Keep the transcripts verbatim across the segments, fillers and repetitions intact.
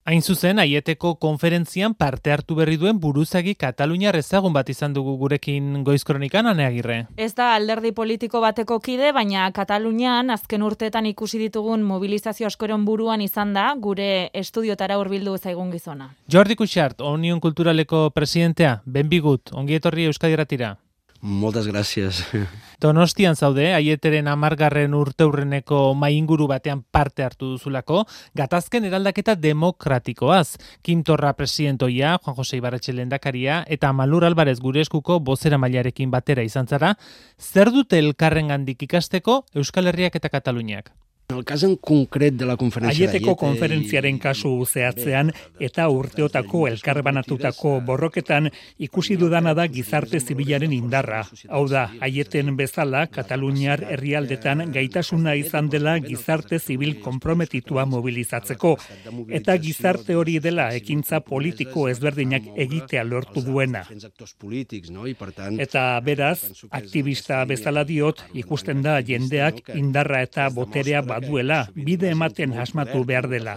Hain zuzen, Aieteko konferentzian parte hartu berri duen buruzagi kataluniar ezagun bat izan dugu gurekin Goiz Kronikan, Ane Agirre. Ez da alderdi politiko bateko kide, baina Katalunian azken urteetan ikusi ditugun mobilizazio askoren buruan izan da gure estudiotara hurbildu zaigun gizona. Jordi Cuixart, Unión Kulturaleko presidentea, benvigut, ongi etorri Euskadi Irratira. Moltes gràcies. Donostian zaude, Aieteren hamargarren urteurreneko mainguru batean parte hartu duzulako, gatazken eraldaketa demokratikoaz. Kim Torra presidentoia, Juan Jose Ibarretxe lehendakaria eta Malur Alvarez gure eskuko bozera mailarekin batera izan zara. Zer dute elkarrengandik ikasteko Euskal Herriak eta Kataluniak? En el cas en concret de la conferència Aieteko konferentziaren kasu zehatzean eta urteotako elkarbanatutako borroketan ikusi dudana da gizarte zibilaren indarra. Hau da, Aieten bezala Kataluniar herrialdetan gaitasuna izan dela gizarte zibil konprometitua mobilizatzeko eta gizarte hori dela ekintza politiko ezberdinak egitea lortu duena. Eta beraz, aktivista bezala diot, ikusten da jendeak indarra eta boterea duela, bide ematen asmatu behar dela.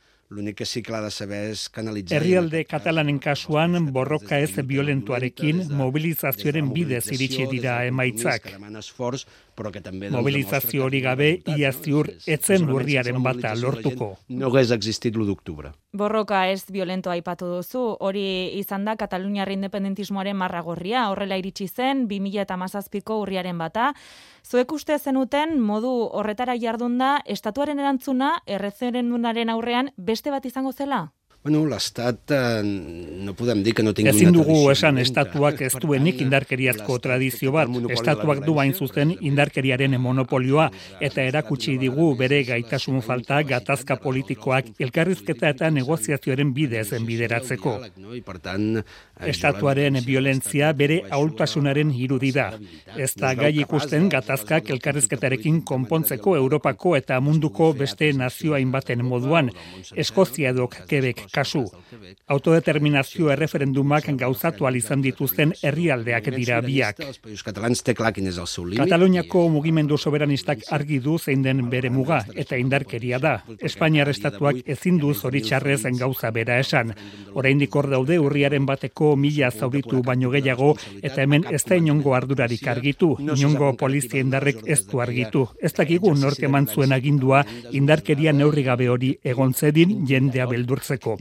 Herrialde katalanen kasuan borroka ez violentuarekin mobilizazioaren bidez iritsi dira emaitzak. Mobilizazio hori gabe ia ziur etzen urriaren bata lortuko. No hagués existit l'u d'octubre. Borroka ez violento aipatu duzu, hori izan da Kataluniar independentismoaren marragorria, horrela iritsi zen bi mila hamazazpiko urriaren bata. Zuek uste zenuten modu horretara jardunda estatuaren erantzuna erreferendumaren aurrean beste bat izango zela? Bueno, l'Estat eh, no podem dir que no tingui Ezin una dugu tradició esan violenta. estatuak ez duenik indarkeriazko tradizio bat. Estatuak du hain zuzen indarkeriaren monopolioa eta erakutsi digu bere gaitasun falta gatazka politikoak elkarrizketa eta negoziazioaren bidez bideratzeko. Estatuaren violentzia bere ahultasunaren irudi da. Ez da gai ikusten gatazkak elkarrizketarekin konpontzeko Europako eta munduko beste nazio hainbaten moduan. Eskozia edok Quebec kasu. Autodeterminazio erreferendumak gauzatu izan dituzten herrialdeak dira biak. Kataluniako mugimendu soberanistak argi du zein den bere muga eta indarkeria da. Espainiar estatuak ezin du zoritxarrez gauza bera esan. Oraindik hor daude urriaren bateko mila zauritu baino gehiago eta hemen ez da inongo ardurarik argitu. Inongo polizia indarrek ez du argitu. Ez dakigu nork eman zuen agindua indarkeria neurri gabe hori egon zedin jendea beldurtzeko.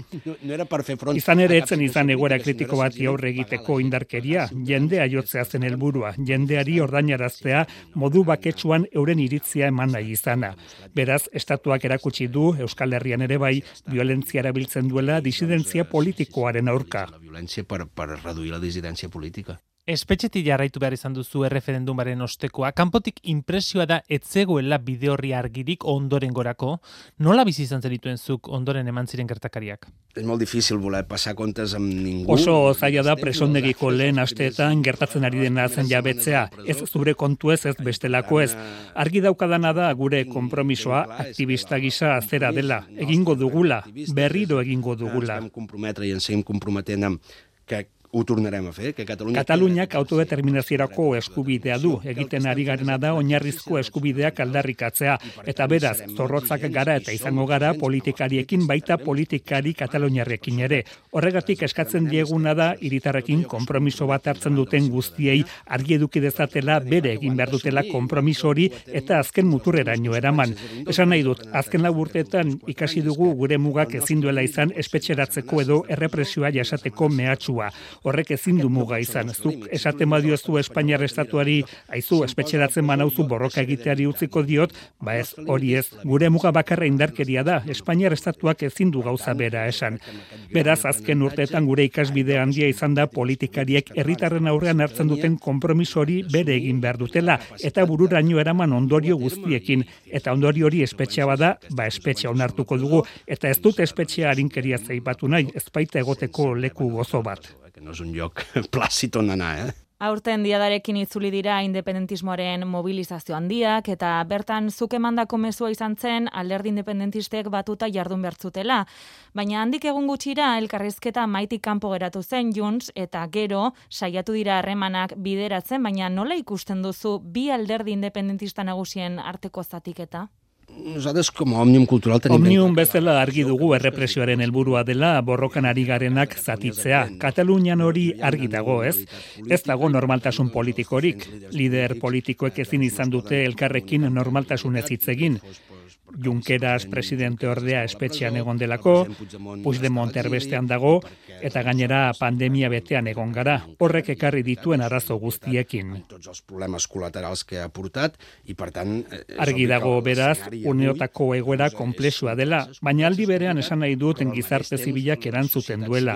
Izan ere etzen izan egoera kritiko bat aurre egiteko indarkeria, jendea jotzea zen helburua, jendeari ordainaraztea modu baketsuan euren iritzia eman nahi izana. Beraz, estatuak erakutsi du, Euskal Herrian ere bai, violentzia erabiltzen duela disidentzia politikoaren aurka. La violència per, per reduir la dissidència política. Espetxetik jarraitu behar izan duzu erreferendumaren ostekoa. Kanpotik inpresioa da etzegoela bide horri argirik ondoren gorako. Nola bizi izan zenituen zuk ondoren eman ziren gertakariak? És molt difícil voler passar comptes amb ningú. Oso zaila da presondegiko lehen asteetan gertatzen ari dena zen jabetzea. Ez zure kontu ez, ez bestelako ez. Argi daukadana da gure konpromisoa aktivista gisa zera dela. Egingo dugula, berriro egingo dugula. Ens vam comprometre i ens seguim comprometent amb que ho tornarem a fer, que Catalunya... Kataluniak autodeterminaziorako eskubidea du, egiten ari garena da oinarrizko eskubideak aldarrikatzea, eta beraz, zorrotzak gara eta izango gara politikariekin baita politikari kataluniarrekin ere. Horregatik eskatzen dieguna da hiritarrekin konpromiso bat hartzen duten guztiei argi eduki dezatela bere egin behar dutela konpromiso hori eta azken muturreraino eraman. Esan nahi dut, azken lau urteetan ikasi dugu gure mugak ezin duela izan espetxeratzeko edo errepresioa jasateko mehatxua. Horrek ezin du muga izan. Zuk esaten badiozu Espainiar estatuari, aizu espetxeratzen banauzu borroka egiteari utziko diot, ba ez, hori ez. Gure muga bakarra indarkeria da. Espainiar estatuak ezin du gauza bera esan. Beraz, azken urteetan gure ikasbide handia izan da politikariek herritarren aurrean hartzen duten konpromiso hori bere egin behar dutela eta bururaino eraman ondorio guztiekin. Eta ondorio hori espetxea bada, ba espetxea onartuko dugu eta ez dut espetxea arinkeria zaipatu nahi, ez baita egoteko leku gozo bat. Que no és un lloc plàcid on anar, eh? Aurten diadarekin itzuli dira independentismoaren mobilizazio handiak eta bertan zuk emandako mezua izan zen alderdi independentistek batuta jardun bertzutela. Baina handik egun gutxira elkarrizketa maitik kanpo geratu zen Junts eta gero saiatu dira harremanak bideratzen, baina nola ikusten duzu bi alderdi independentista nagusien arteko zatiketa? Nosaltres, com a Òmnium Cultural, tenim... Òmnium bezala argi dugu errepresioaren helburua dela borrokan ari garenak zatitzea. Katalunian hori argi dago, ez? Ez dago normaltasun politikorik. Lider politikoek ezin izan dute elkarrekin normaltasunez hitz egin. Junqueras presidente ordea espetxean egon delako, Puigdemont erbestean dago, eta gainera pandemia betean egon gara. Horrek ekarri dituen arazo guztiekin. Tots els problemes col·laterals que ha portat, i per tant... Argi dago beraz, uneotako egoera konplexua dela, baina aldi berean esan nahi dut gizarte zibilak erantzuten duela.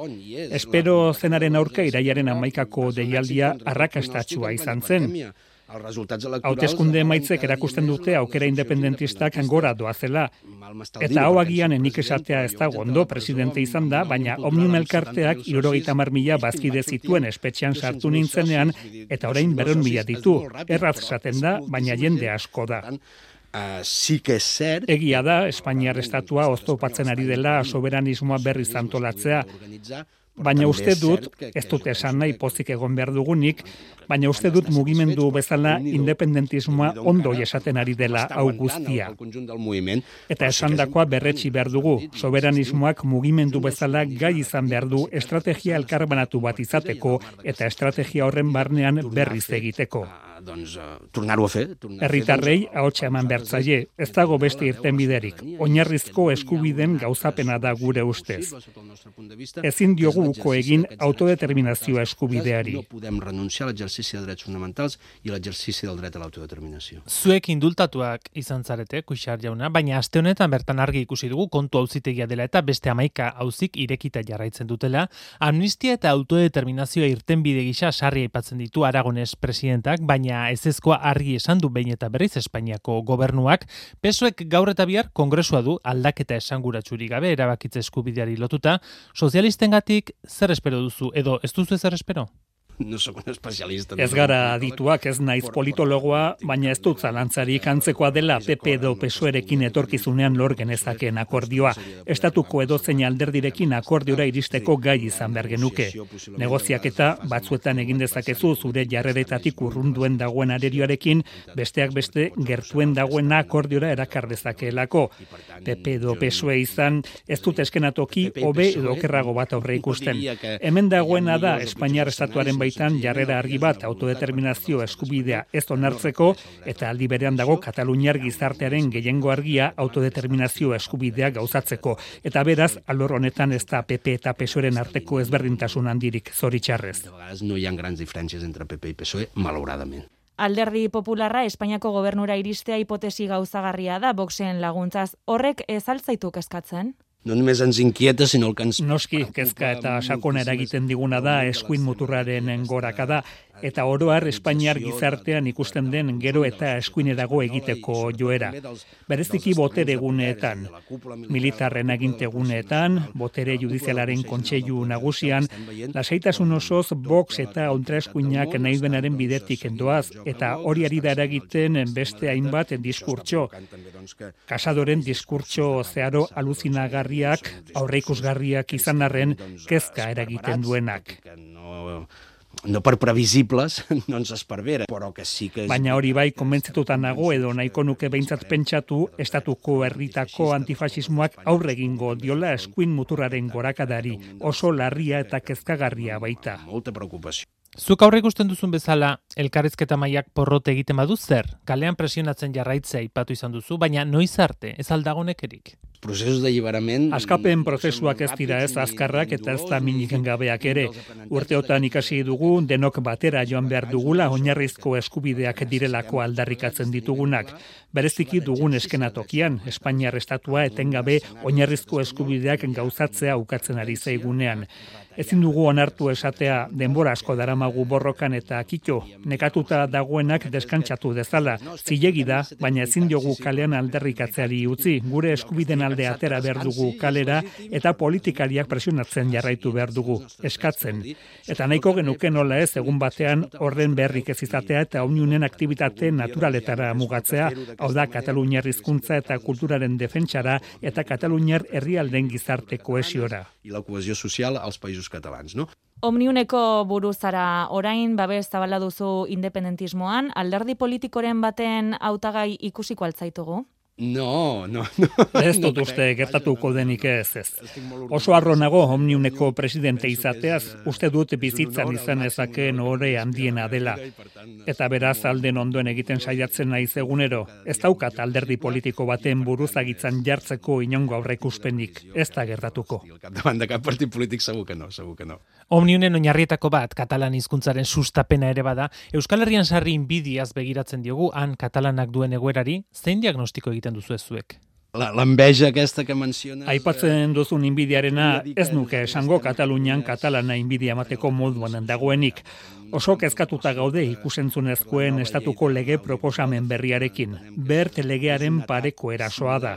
Espero zenaren aurka iraiaren hamaikako deialdia arrakastatsua izan zen. Hauteskunde emaitzek erakusten dute aukera independentistak gora doazela. Eta hau agian nik esatea ez dago ondo presidente izan da, baina Òmnium elkarteak hirurogeita hamar mila bazkide zituen espetxean sartu nintzenean, eta orain berrehun mila ditu. Erraz esaten da, baina jende asko da. Uh, sí que es zer... Egia da, Espainiar estatua oztopatzen ari dela soberanismoa berriz antolatzea. Baina uste dut, ez dut esan nahi pozik egon behar dugunik, baina uste dut mugimendu bezala independentismoa ondo esaten ari dela hau guztia. Eta esandakoa berretsi behar dugu, soberanismoak mugimendu bezala gai izan behar du estrategia elkarbanatu bat izateko eta estrategia horren barnean berriz egiteko. Doncs, uh, tornar-ho a fer. Herritarrei ahotsa eman bertzaile, ez dago beste irtenbiderik. Oinarrizko eskubiden gauzapena da gure ustez. Ezin diogu uko egin autodeterminazio eskubideari. No podem renunciar a l'exercici de drets fonamentals i a l'exercici del dret a l'autodeterminació. Zuek indultatuak izan zarete, Kuixar jauna, baina aste honetan bertan argi ikusi dugu kontu auzitegia dela eta beste hamaika auzik irekita jarraitzen dutela. Amnistia eta autodeterminazioa irtenbide gisa sarri aipatzen ditu Aragones presidentak, baina ezezkoa argi esan du behin eta berriz Espainiako gobernuak. P S O ek gaur eta bihar kongresua du aldaketa esanguratsurik gabe erabakitze eskubideari lotuta. Sozialistengatik zer espero duzu edo ez duzu zer espero? No soc un especialista. Ez gara adituak, ez naiz politologoa, baina ez dut zalantzarik antzekoa dela P P edo P S O erekin etorkizunean lor genezakeen akordioa. Estatuko edozein alderdirekin akordiora iristeko gai izan behar genuke. Negoziaketa batzuetan egin dezakezu zure jarreretatik urrunduen dagoen arerioarekin, besteak beste gertuen dagoen akordiora erakar dezakeelako. P P edo P S O e izan ez dut eskenatoki hobe edo okerrago bat aurre ikusten. Hemen dagoena da Espainiar estatuaren baitan jarrera argi bat autodeterminazio eskubidea ez onartzeko eta aldi berean dago Kataluniar gizartearen gehiengo argia autodeterminazio eskubidea gauzatzeko. Eta beraz, alor honetan ez da P P eta P S O eren arteko ezberdintasun handirik, zoritxarrez. De vegades no hi ha grans diferències entre P P i P S O E, malauradament. Alderdi Popularra Espainiako gobernura iristea hipotesi gauzagarria da Voxen laguntzaz. Horrek ez altzaitu kezkatzen? No només ens inquieta, sinó el que ens... Noski, kezka eta sakona eragiten diguna da eskuin muturraren gorakada, eta oroar Espainiar gizartean ikusten den gero eta eskuinerago egiteko joera. Bereziki botere guneetan, militarren aginte guneetan, botere judizialaren kontseilu nagusian, lasaitasun osoz Vox eta ultraeskuinak nahi duenaren bidetik endoaz, eta hori ari da eragiten beste hainbat diskurtso. Kasadoren diskurtso zeharo aluzinagarriak, aurreikusgarriak izan arren kezka eragiten duenak. No per previsibles, no ens esperbera, però que sí que... Baina hori bai, konbentzituta nago edo nahiko nuke behintzat pentsatu, estatuko herritako antifasismoak aurre egingo diola eskuin muturraren gorakadari, oso larria eta kezkagarria baita. Molta preocupació. Zuk aurre ikusten duzun bezala, elkarrizketa mailak porrote egiten badu zer? Kalean presionatzen jarraitzea aipatu izan duzu, baina noiz arte, ez aldagonekerik? Prozesos d'alliberament... Askapen prozesuak ez dira ez azkarrak eta ez da minik gabeak ere. Urteotan ikasi dugu, denok batera joan behar dugula oinarrizko eskubideak direlako aldarrikatzen ditugunak. Bereziki dugun eskenatokian, Espainiar estatua etengabe oinarrizko eskubideak gauzatzea ukatzen ari zaigunean. Ezin dugu onartu esatea denbora asko daramagu borrokan eta kito, nekatuta dagoenak deskantsatu dezala. Zilegi da, baina ezin diogu kalean aldarrikatzeari utzi, gure eskubiden alde atera behar dugu kalera eta politikariak presionatzen jarraitu behar dugu, eskatzen. Eta nahiko genuke nola ez egun batean horren berrik ez izatea eta Òmniumen aktibitate naturaletara mugatzea, hau da Kataluniar hizkuntza eta kulturaren defentsara eta Kataluniar herrialden gizarte kohesiora. I la cohesió social als països catalans, no? Òmniuneko buruzara orain babes zabala duzu independentismoan, alderdi politikoren baten hautagai ikusiko altzaitugu? No, no, no. Ez dut uste gertatuko denik ez ez. Oso harro nago Omniumeko presidente izateaz, uste dut bizitzan izan ezakeen ore handiena dela. Eta beraz alden ondoen egiten saiatzen naiz egunero, ez daukat alderdi politiko baten buruzagitzan jartzeko inongo aurreikuspenik, ez da gertatuko. Davant de cap partit polític segur que no, segur que no. Omniunen oinarrietako bat katalan hizkuntzaren sustapena ere bada, Euskal Herrian sarri inbidiaz begiratzen diogu han katalanak duen egoerari, zein diagnostiko egiten duzu ez zuek? L'enveja aquesta que menciones... Aipatzen duzun inbidiarena ez nuke esango Katalunian katalana inbidia emateko moduan dagoenik. Oso kezkatuta gaude ikusentzunezkoen estatuko lege proposamen berriarekin. Bert legearen pareko erasoa da.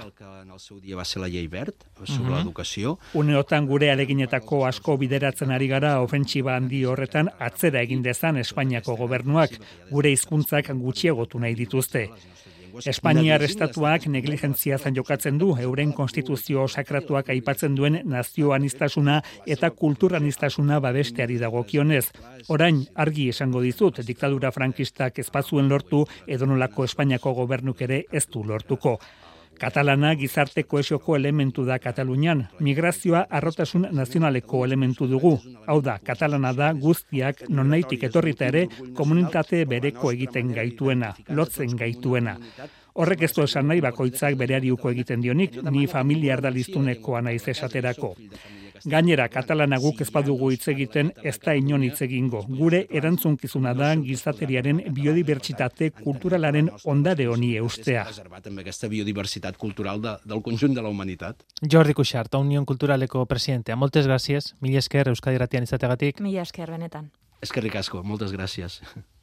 Uneotan gure aleginetako asko bideratzen ari gara ofentsiba handi horretan atzera egin dezan Espainiako gobernuak, gure hizkuntzak gutxiegotu nahi dituzte. Espainiar estatuak negligentziazan jokatzen du, euren konstituzio sakratuak aipatzen duen nazioanistasuna eta kulturaniztasuna babesteari dagokionez. Orain, argi esango dizut, diktadura frankistak ezpazuen lortu, edonolako Espainiako gobernuk ere ez du lortuko. Katalana gizarte kohesioko elementu da Katalunian, migrazioa arrotasun nazionaleko elementu dugu. Hau da, katalana da guztiak nonaitik etorrita ere komunitate bereko egiten gaituena, lotzen gaituena. Horrek ez du esan nahi bakoitzak bereari uko egiten dionik, ni familia ardaliztunekoa naiz esaterako. Gainera, katalana guk ez badugu hitz egiten ez da inon hitz egingo. Gure erantzunkizuna da gizateriaren biodibertsitate kulturalaren ondare honi eustea. Amb aquesta biodiversitat cultural de, del conjunt de la humanitat. Jordi Cuixart, Unión Culturaleko presidentea. Moltes gràcies, mila esker Euskadi Irratian izateagatik. Mila esker benetan. Eskerrik asko, moltes gràcies.